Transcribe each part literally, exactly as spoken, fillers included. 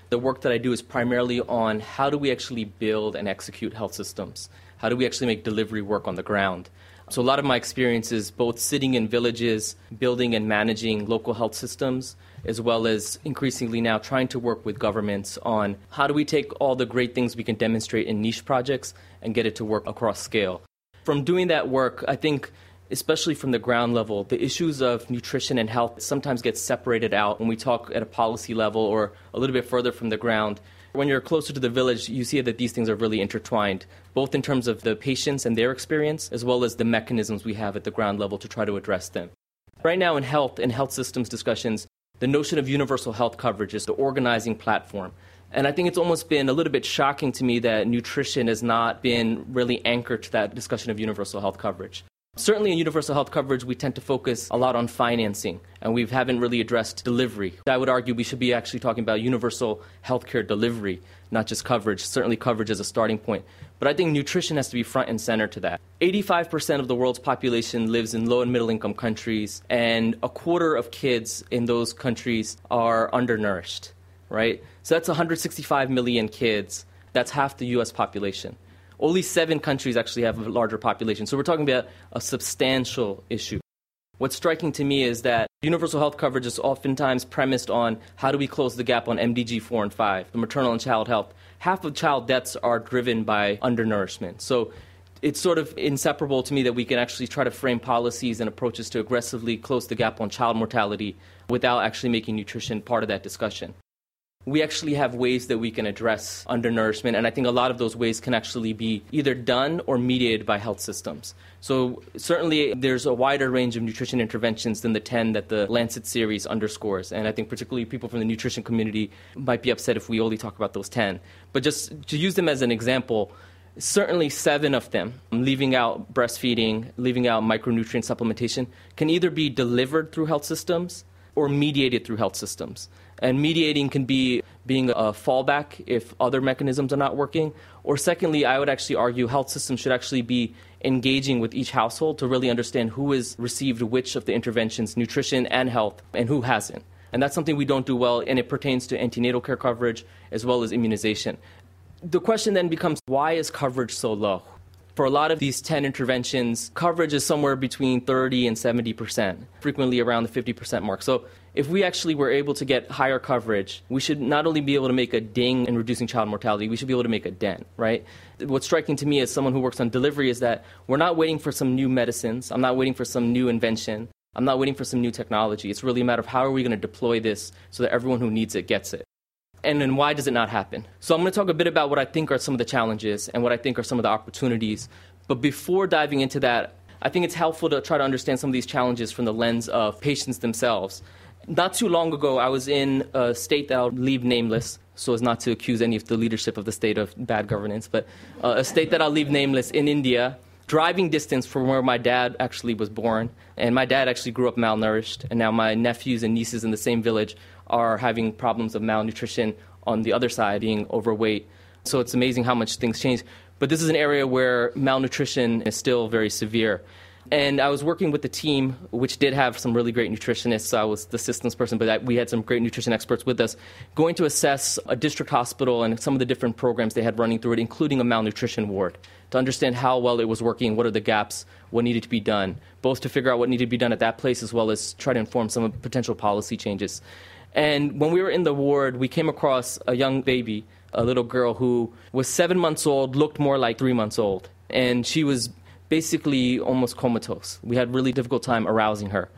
The work that I do is primarily on how do we actually build and execute health systems? How do we actually make delivery work on the ground? So a lot of my experience is both sitting in villages, building and managing local health systems, as well as increasingly now trying to work with governments on how do we take all the great things we can demonstrate in niche projects and get it to work across scale. From doing that work, I think, especially from the ground level, the issues of nutrition and health sometimes get separated out when we talk at a policy level or a little bit further from the ground. When you're closer to the village, you see that these things are really intertwined, both in terms of the patients and their experience, as well as the mechanisms we have at the ground level to try to address them. Right now in health and health systems discussions, the notion of universal health coverage is the organizing platform. And I think it's almost been a little bit shocking to me that nutrition has not been really anchored to that discussion of universal health coverage. Certainly in universal health coverage, we tend to focus a lot on financing, and we haven't really addressed delivery. I would argue we should be actually talking about universal healthcare delivery, not just coverage, certainly coverage as a starting point. But I think nutrition has to be front and center to that. eighty-five percent of the world's population lives in low and middle income countries, and a quarter of kids in those countries are undernourished, right? So that's one hundred sixty-five million kids. That's half the U S population. Only seven countries actually have a larger population. So we're talking about a substantial issue. What's striking to me is that universal health coverage is oftentimes premised on how do we close the gap on M D G four and five, the maternal and child health. Half of child deaths are driven by undernourishment. So it's sort of inseparable to me that we can actually try to frame policies and approaches to aggressively close the gap on child mortality without actually making nutrition part of that discussion. We actually have ways that we can address undernourishment, and I think a lot of those ways can actually be either done or mediated by health systems. So certainly there's a wider range of nutrition interventions than the ten that the Lancet series underscores, and I think particularly people from the nutrition community might be upset if we only talk about those ten. But just to use them as an example, certainly seven of them, leaving out breastfeeding, leaving out micronutrient supplementation, can either be delivered through health systems or mediated through health systems. And mediating can be being a fallback if other mechanisms are not working. Or secondly, I would actually argue health systems should actually be engaging with each household to really understand who has received which of the interventions, nutrition and health, and who hasn't. And that's something we don't do well, and it pertains to antenatal care coverage as well as immunization. The question then becomes, why is coverage so low? For a lot of these ten interventions, coverage is somewhere between thirty and seventy percent, frequently around the fifty percent mark. So if we actually were able to get higher coverage, we should not only be able to make a ding in reducing child mortality, we should be able to make a dent, right? What's striking to me as someone who works on delivery is that we're not waiting for some new medicines. I'm not waiting for some new invention. I'm not waiting for some new technology. It's really a matter of how are we going to deploy this so that everyone who needs it gets it. And then why does it not happen? So I'm going to talk a bit about what I think are some of the challenges and what I think are some of the opportunities. But before diving into that, I think it's helpful to try to understand some of these challenges from the lens of patients themselves. Not too long ago, I was in a state that I'll leave nameless, so as not to accuse any of the leadership of the state of bad governance, but uh, a state that I'll leave nameless in India, driving distance from where my dad actually was born. And my dad actually grew up malnourished, and now my nephews and nieces in the same village are having problems of malnutrition on the other side, being overweight. So it's amazing how much things change. But this is an area where malnutrition is still very severe. And I was working with the team, which did have some really great nutritionists. So I was the systems person, but I, we had some great nutrition experts with us, going to assess a district hospital and some of the different programs they had running through it, including a malnutrition ward, to understand how well it was working, what are the gaps, what needed to be done, both to figure out what needed to be done at that place as well as try to inform some of the potential policy changes. And when we were in the ward, we came across a young baby, a little girl who was seven months old, looked more like three months old. And she was basically almost comatose. We had a really difficult time arousing her.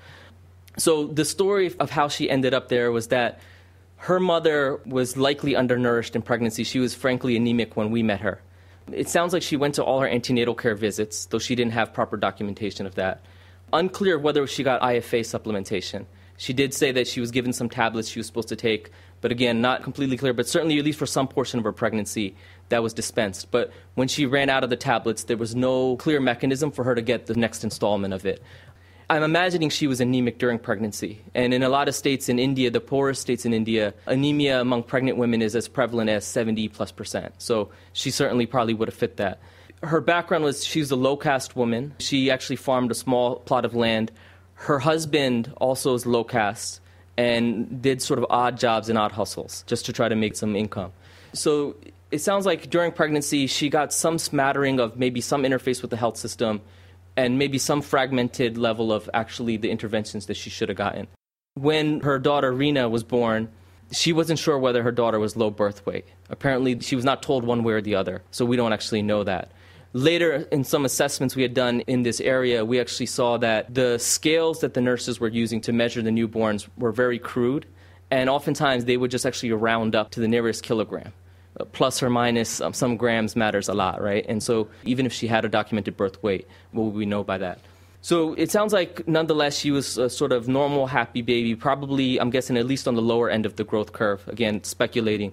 So the story of how she ended up there was that her mother was likely undernourished in pregnancy. She was frankly anemic when we met her. It sounds like she went to all her antenatal care visits, though she didn't have proper documentation of that. Unclear whether she got I F A supplementation. She did say that she was given some tablets she was supposed to take, but again, not completely clear, but certainly at least for some portion of her pregnancy, that was dispensed. But when she ran out of the tablets, there was no clear mechanism for her to get the next installment of it. I'm imagining she was anemic during pregnancy. And in a lot of states in India, the poorest states in India, anemia among pregnant women is as prevalent as seventy plus percent. So she certainly probably would have fit that. Her background was she was a low-caste woman. She actually farmed a small plot of land. Her husband also is low caste, and did sort of odd jobs and odd hustles just to try to make some income. So it sounds like during pregnancy, she got some smattering of maybe some interface with the health system and maybe some fragmented level of actually the interventions that she should have gotten. When her daughter, Rina, was born, she wasn't sure whether her daughter was low birth weight. Apparently, she was not told one way or the other, so we don't actually know that. Later, in some assessments we had done in this area, we actually saw that the scales that the nurses were using to measure the newborns were very crude, and oftentimes they would just actually round up to the nearest kilogram. Uh, plus or minus um, some grams matters a lot, right? And so even if she had a documented birth weight, what would we know by that? So it sounds like, nonetheless, she was a sort of normal, happy baby, probably, I'm guessing, at least on the lower end of the growth curve, again, speculating.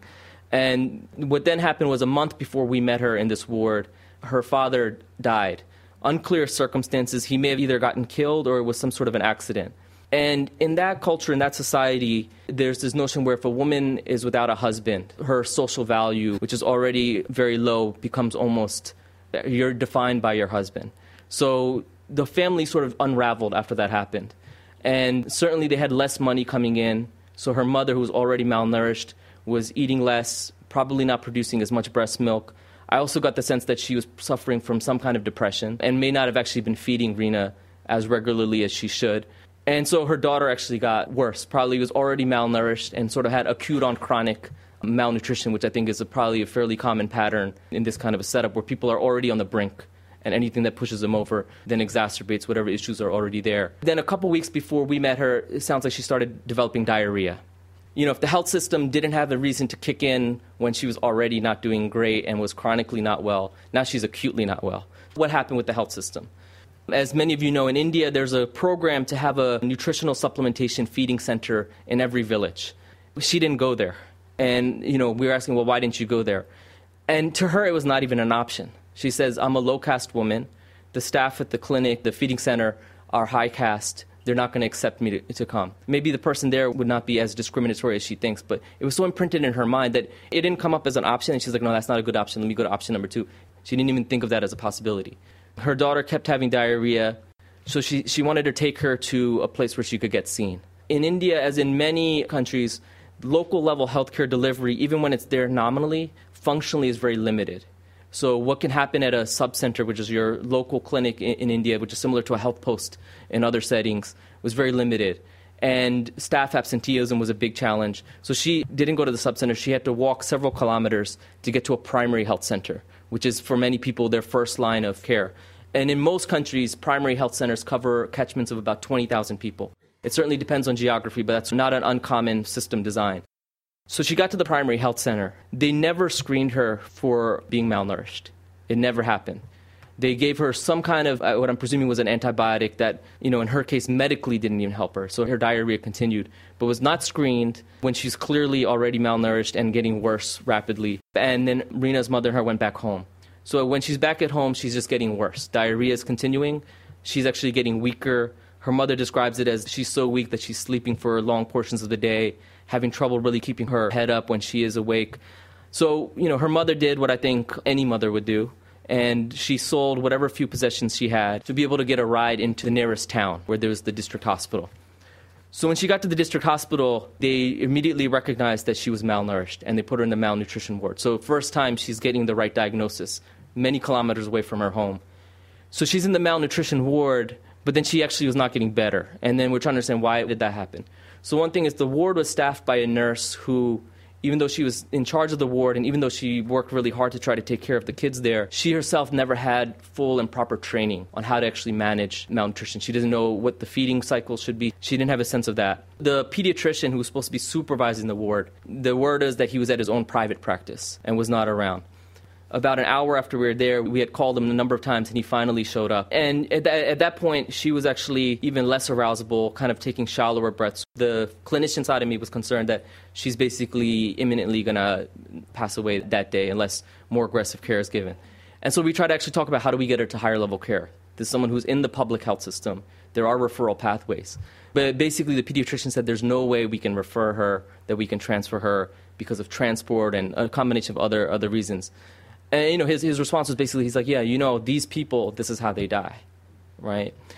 And what then happened was a month before we met her in this ward, her father died. Unclear circumstances. He may have either gotten killed or it was some sort of an accident. And in that culture, in that society, there's this notion where if a woman is without a husband, her social value, which is already very low, becomes almost, you're defined by your husband. So the family sort of unraveled after that happened. And certainly they had less money coming in. So her mother, who was already malnourished, was eating less, probably not producing as much breast milk. I also got the sense that she was suffering from some kind of depression and may not have actually been feeding Rina as regularly as she should. And so her daughter actually got worse, probably was already malnourished and sort of had acute on chronic malnutrition, which I think is a, probably a fairly common pattern in this kind of a setup where people are already on the brink and anything that pushes them over then exacerbates whatever issues are already there. Then a couple weeks before we met her, it sounds like she started developing diarrhea. You know, if the health system didn't have a reason to kick in when she was already not doing great and was chronically not well, now she's acutely not well. What happened with the health system? As many of you know, in India, there's a program to have a nutritional supplementation feeding center in every village. She didn't go there. And, you know, we were asking, well, why didn't you go there? And to her, it was not even an option. She says, I'm a low-caste woman. The staff at the clinic, the feeding center, are high-caste. They're not going to accept me to, to come. Maybe the person there would not be as discriminatory as she thinks, but it was so imprinted in her mind that it didn't come up as an option. And she's like, no, that's not a good option. Let me go to option number two. She didn't even think of that as a possibility. Her daughter kept having diarrhea, so she, she wanted to take her to a place where she could get seen. In India, as in many countries, local-level healthcare delivery, even when it's there nominally, functionally is very limited. So what can happen at a sub-center, which is your local clinic in, in India, which is similar to a health post in other settings, was very limited. And staff absenteeism was a big challenge. So she didn't go to the sub-center. She had to walk several kilometers to get to a primary health center, which is, for many people, their first line of care. And in most countries, primary health centers cover catchments of about twenty thousand people. It certainly depends on geography, but that's not an uncommon system design. So she got to the primary health center. They never screened her for being malnourished. It never happened. They gave her some kind of, uh, what I'm presuming was an antibiotic that, you know, in her case, medically didn't even help her. So her diarrhea continued, but was not screened when she's clearly already malnourished and getting worse rapidly. And then Rina's mother and her went back home. So when she's back at home, she's just getting worse. Diarrhea is continuing. She's actually getting weaker. Her mother describes it as she's so weak that she's sleeping for long portions of the day, having trouble really keeping her head up when she is awake. So, you know, her mother did what I think any mother would do. And she sold whatever few possessions she had to be able to get a ride into the nearest town where there was the district hospital. So when she got to the district hospital, they immediately recognized that she was malnourished, and they put her in the malnutrition ward. So first time she's getting the right diagnosis, many kilometers away from her home. So she's in the malnutrition ward, but then she actually was not getting better. And then we're trying to understand why did that happen. So one thing is the ward was staffed by a nurse who, even though she was in charge of the ward and even though she worked really hard to try to take care of the kids there, she herself never had full and proper training on how to actually manage malnutrition. She doesn't know what the feeding cycle should be. She didn't have a sense of that. The pediatrician who was supposed to be supervising the ward, the word is that he was at his own private practice and was not around. About an hour after we were there, we had called him a number of times, and he finally showed up. And at, th- at that point, she was actually even less arousable, kind of taking shallower breaths. The clinician side of me was concerned that she's basically imminently going to pass away that day unless more aggressive care is given. And so we tried to actually talk about how do we get her to higher level care. This is someone who's in the public health system. There are referral pathways. But basically, the pediatrician said there's no way we can refer her, that we can transfer her because of transport and a combination of other other reasons. And, you know, his, his response was basically, he's like, yeah, you know, these people, this is how they die, right?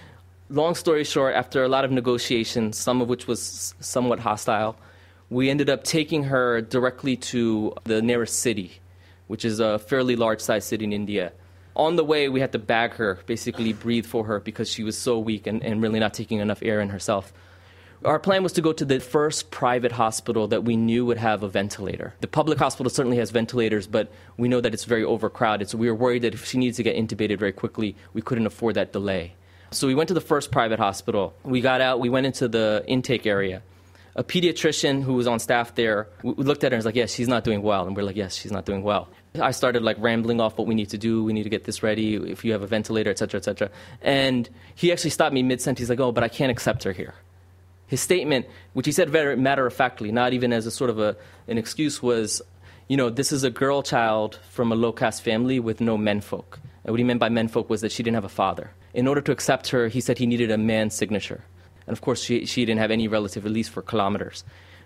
Long story short, after a lot of negotiations, some of which was somewhat hostile, we ended up taking her directly to the nearest city, which is a fairly large-sized city in India. On the way, we had to bag her, basically breathe for her because she was so weak and, and really not taking enough air in herself. Our plan was to go to the first private hospital that we knew would have a ventilator. The public hospital certainly has ventilators, but we know that it's very overcrowded, so we were worried that if she needs to get intubated very quickly, we couldn't afford that delay. So we went to the first private hospital. We got out, we went into the intake area. A pediatrician who was on staff there, we looked at her and was like, yes, she's not doing well. And we're like, yes, she's not doing well. I started like rambling off what we need to do. We need to get this ready. If you have a ventilator, et cetera, et cetera. And he actually stopped me mid-sentence. He's like, oh, but I can't accept her here. His statement, which he said very matter-of-factly, not even as a sort of a, an excuse, was, you know, this is a girl child from a low-caste family with no menfolk. And what he meant by menfolk was that she didn't have a father. In order to accept her, he said he needed a man's signature. And of course, she, she didn't have any relative, at least for kilometers.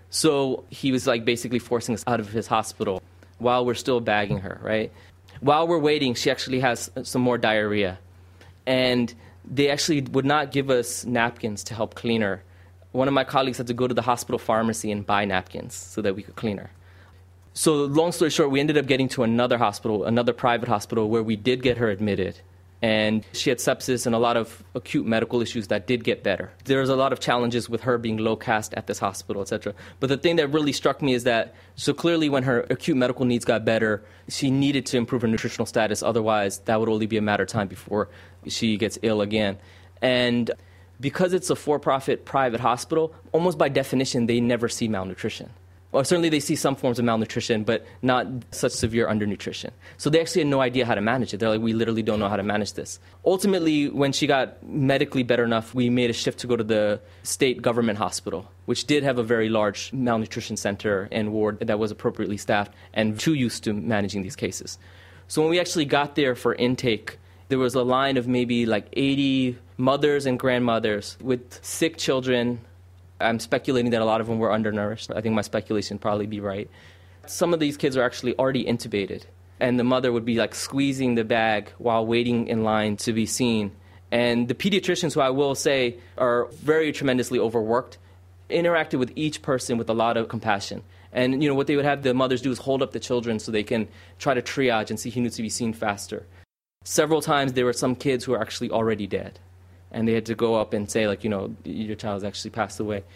So he was like basically forcing us out of his hospital while we're still bagging her, right? While we're waiting, she actually has some more diarrhea. And they actually would not give us napkins to help clean her. One of my colleagues had to go to the hospital pharmacy and buy napkins so that we could clean her. So long story short, we ended up getting to another hospital, another private hospital, where we did get her admitted. And she had sepsis and a lot of acute medical issues that did get better. There was a lot of challenges with her being low caste at this hospital, et cetera. But the thing that really struck me is that, so clearly when her acute medical needs got better, she needed to improve her nutritional status. Otherwise, that would only be a matter of time before she gets ill again. And because it's a for-profit private hospital, almost by definition, they never see malnutrition. Well, certainly they see some forms of malnutrition, but not such severe undernutrition. So they actually had no idea how to manage it. They're like, we literally don't know how to manage this. Ultimately, when she got medically better enough, we made a shift to go to the state government hospital, which did have a very large malnutrition center and ward that was appropriately staffed and too used to managing these cases. So when we actually got there for intake, there was a line of maybe like eighty mothers and grandmothers with sick children. I'm speculating that a lot of them were undernourished. I think my speculation would probably be right. Some of these kids are actually already intubated, and the mother would be like squeezing the bag while waiting in line to be seen. And the pediatricians, who I will say are very tremendously overworked, interacted with each person with a lot of compassion. And you know what they would have the mothers do is hold up the children so they can try to triage and see who needs to be seen faster. Several times there were some kids who were actually already dead. And they had to go up and say, like, you know, your child's actually passed away.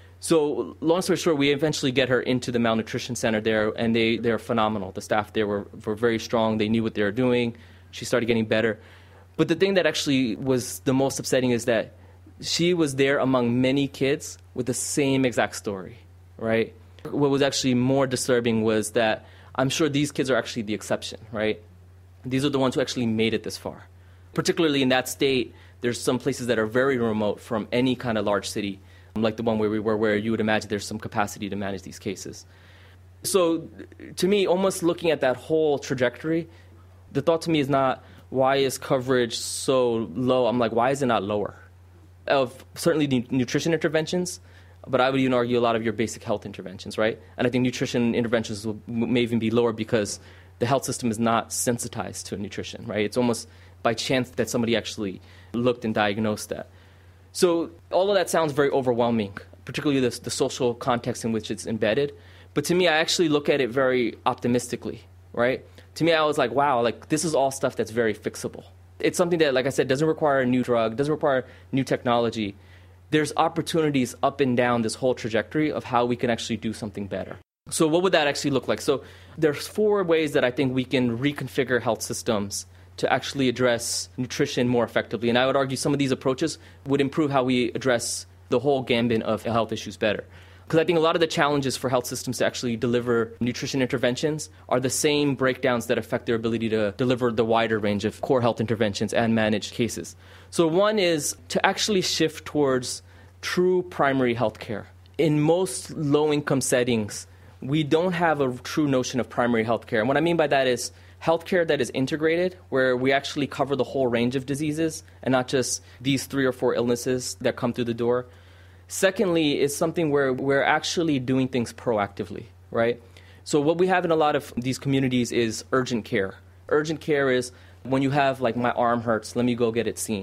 So long story short, we eventually get her into the malnutrition center there, and they, they're phenomenal. The staff there were, were very strong. They knew what they were doing. She started getting better. But the thing that actually was the most upsetting is that she was there among many kids with the same exact story, right? What was actually more disturbing was that I'm sure these kids are actually the exception, right? These are the ones who actually made it this far. Particularly in that state, there's some places that are very remote from any kind of large city, like the one where we were, where you would imagine there's some capacity to manage these cases. So to me, almost looking at that whole trajectory, the thought to me is not, why is coverage so low? I'm like, why is it not lower? Of certainly the nutrition interventions, but I would even argue a lot of your basic health interventions, right? And I think nutrition interventions will, may even be lower because the health system is not sensitized to nutrition, right? It's almost by chance that somebody actually looked and diagnosed that. So all of that sounds very overwhelming, particularly the, the social context in which it's embedded. But to me, I actually look at it very optimistically, right? To me, I was like, wow, like this is all stuff that's very fixable. It's something that, like I said, doesn't require a new drug, doesn't require new technology. There's opportunities up and down this whole trajectory of how we can actually do something better. So what would that actually look like? So there's four ways that I think we can reconfigure health systems to actually address nutrition more effectively. And I would argue some of these approaches would improve how we address the whole gambit of health issues better. Because I think a lot of the challenges for health systems to actually deliver nutrition interventions are the same breakdowns that affect their ability to deliver the wider range of core health interventions and manage cases. So one is to actually shift towards true primary health care. In most low-income settings, we don't have a true notion of primary health care. And what I mean by that is healthcare that is integrated, where we actually cover the whole range of diseases and not just these three or four illnesses that come through the door. Secondly, is something where we're actually doing things proactively, right? So what we have in a lot of these communities is urgent care. Urgent care is when you have, like, my arm hurts, let me go get it seen.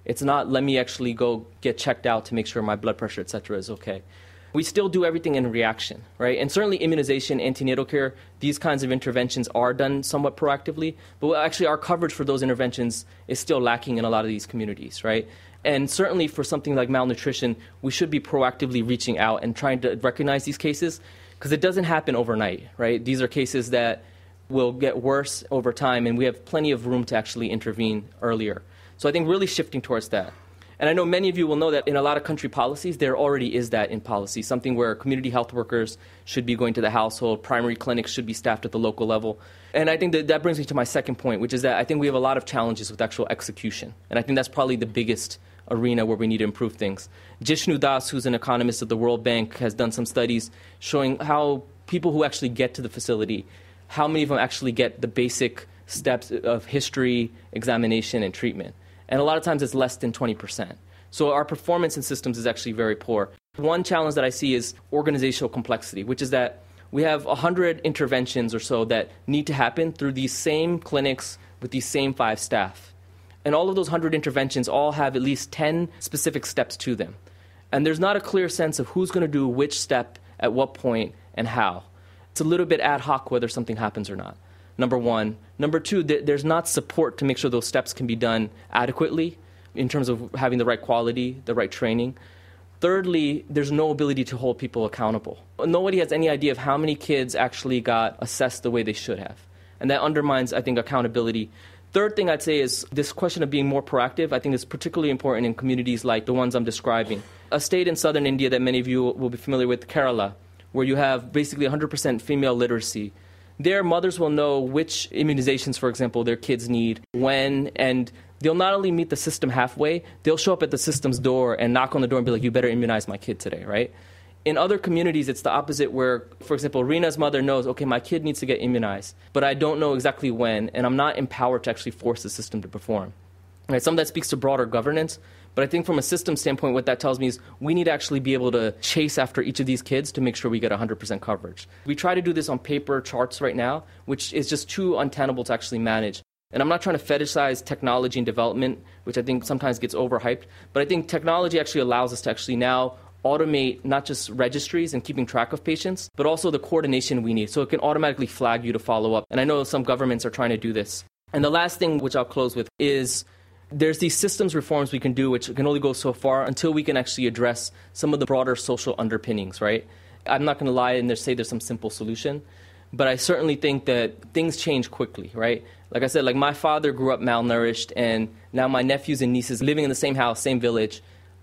It's not, let me actually go get checked out to make sure my blood pressure, et cetera, is okay. We still do everything in reaction, right? And certainly immunization, antenatal care, these kinds of interventions are done somewhat proactively, but actually our coverage for those interventions is still lacking in a lot of these communities, right? And certainly for something like malnutrition, we should be proactively reaching out and trying to recognize these cases, because it doesn't happen overnight, right? These are cases that will get worse over time, and we have plenty of room to actually intervene earlier. So I think really shifting towards that. And I know many of you will know that in a lot of country policies, there already is that in policy, something where community health workers should be going to the household, primary clinics should be staffed at the local level. And I think that that brings me to my second point, which is that I think we have a lot of challenges with actual execution. And I think that's probably the biggest arena where we need to improve things. Jishnu Das, who's an economist at the World Bank, has done some studies showing how people who actually get to the facility, how many of them actually get the basic steps of history, examination, and treatment. And a lot of times it's less than twenty percent. So our performance in systems is actually very poor. One challenge that I see is organizational complexity, which is that we have one hundred interventions or so that need to happen through these same clinics with these same five staff. And all of those one hundred interventions all have at least ten specific steps to them. And there's not a clear sense of who's going to do which step at what point and how. It's a little bit ad hoc whether something happens or not. Number one. Number two, th- there's not support to make sure those steps can be done adequately in terms of having the right quality, the right training. Thirdly, there's no ability to hold people accountable. Nobody has any idea of how many kids actually got assessed the way they should have. And that undermines, I think, accountability. Third thing I'd say is this question of being more proactive, I think is particularly important in communities like the ones I'm describing. A state in southern India that many of you will be familiar with, Kerala, where you have basically one hundred percent female literacy. Their mothers will know which immunizations, for example, their kids need, when, and they'll not only meet the system halfway, they'll show up at the system's door and knock on the door and be like, you better immunize my kid today, right? In other communities, it's the opposite where, for example, Rina's mother knows, okay, my kid needs to get immunized, but I don't know exactly when, and I'm not empowered to actually force the system to perform. Right? Some of that speaks to broader governance, but I think from a system standpoint, what that tells me is we need to actually be able to chase after each of these kids to make sure we get one hundred percent coverage. We try to do this on paper charts right now, which is just too untenable to actually manage. And I'm not trying to fetishize technology and development, which I think sometimes gets overhyped, but I think technology actually allows us to actually now automate not just registries and keeping track of patients, but also the coordination we need. So it can automatically flag you to follow up. And I know some governments are trying to do this. And the last thing, which I'll close with, is there's these systems reforms we can do, which can only go so far until we can actually address some of the broader social underpinnings, right? I'm not going to lie and say there's some simple solution, but I certainly think that things change quickly, right? Like I said, like my father grew up malnourished, and now my nephews and nieces living in the same house, same village,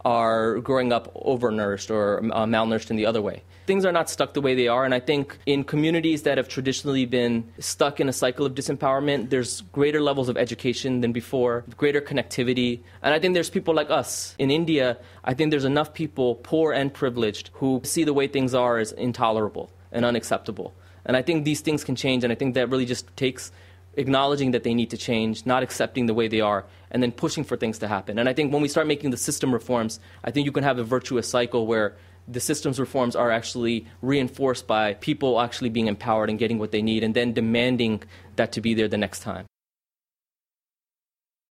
are growing up overnourished or uh, malnourished in the other way. Things are not stuck the way they are, and I think in communities that have traditionally been stuck in a cycle of disempowerment, there's greater levels of education than before, greater connectivity, and I think there's people like us. In India, I think there's enough people, poor and privileged, who see the way things are as intolerable and unacceptable. And I think these things can change, and I think that really just takes acknowledging that they need to change, not accepting the way they are, and then pushing for things to happen. And I think when we start making the system reforms, I think you can have a virtuous cycle where the systems reforms are actually reinforced by people actually being empowered and getting what they need, and then demanding that to be there the next time.